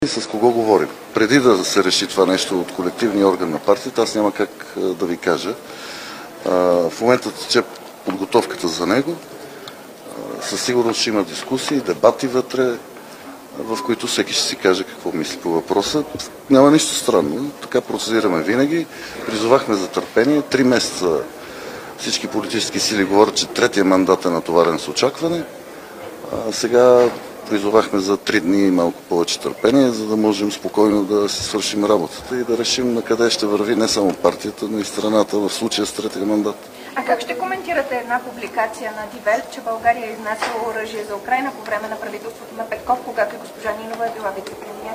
С кого говорим? Преди да се реши това нещо от колективния орган на партията, аз няма как да ви кажа. В момента тече подготовката за него. Със сигурност ще има дискусии, дебати вътре, в които всеки ще си каже какво мисли по въпроса. Няма нищо странно. Така процедираме винаги. Призовахме за търпение. 3 месеца всички политически сили говорят, че третия мандат е натоварен с очакване. Сега призовахме за 3 дни и малко повече търпение, за да можем спокойно да си свършим работата и да решим на къде ще върви не само партията, но и страната, в случая с третия мандат. А как ще коментирате една публикация на Die Welt, че България е изнасяла оръжие за Украйна по време на правителството на Петков, когато госпожа Нинова е била вице-премиер?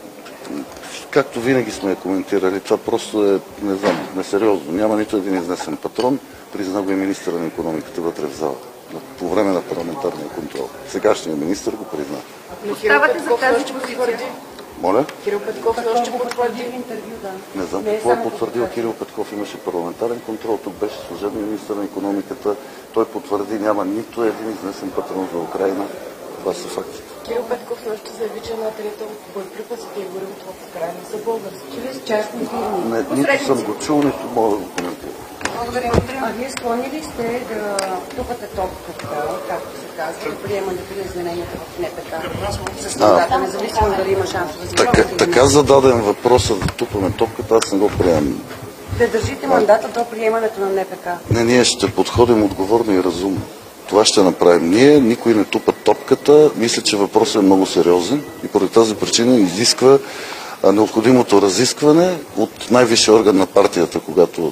Както винаги сме я коментирали, това просто е, не знам, несериозно. Няма нито един изнесен патрон, призна го и министъра на икономиката вътре в зала, по време на парламентарния контрол. Сегашният министър го призна. Оставате за тази позиция? Моля? Кирил Петков още потвърди в интервю, да. Не знам какво е потвърдил Кирил Петков. Имаше парламентарен контрол, тук беше служебният министър на икономиката. Той потвърди, няма нито един изнесен патрон за Украйна. Това са фактите. Кирил Петков също заяви, че една трета от боеприпасите и горивото в Украйна са български. Чрез частни фирми. Нито съм го чул, нито мога да го коментирам. А вие склонни ли сте да тупате топката, както се казва, да приемането на измененията в НПК с мандата, независимо дали има шансове за Така зададен въпросът да тупаме топката, аз не го приемам. Да държите мандата до приемането на НПК? Не, ние ще подходим отговорно и разумно. Това ще направим ние, никой не тупа топката. Мисля, че въпросът е много сериозен и поради тази причина изисква необходимото разискване от най-висшия орган на партията, когато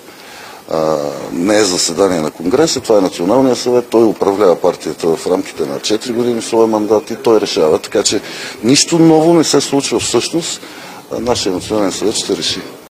не е заседание на Конгреса, това е Националния съвет, той управлява партията в рамките на 4 години своя мандат и той решава. Така че нищо ново не се случва всъщност, нашия Национален съвет ще реши.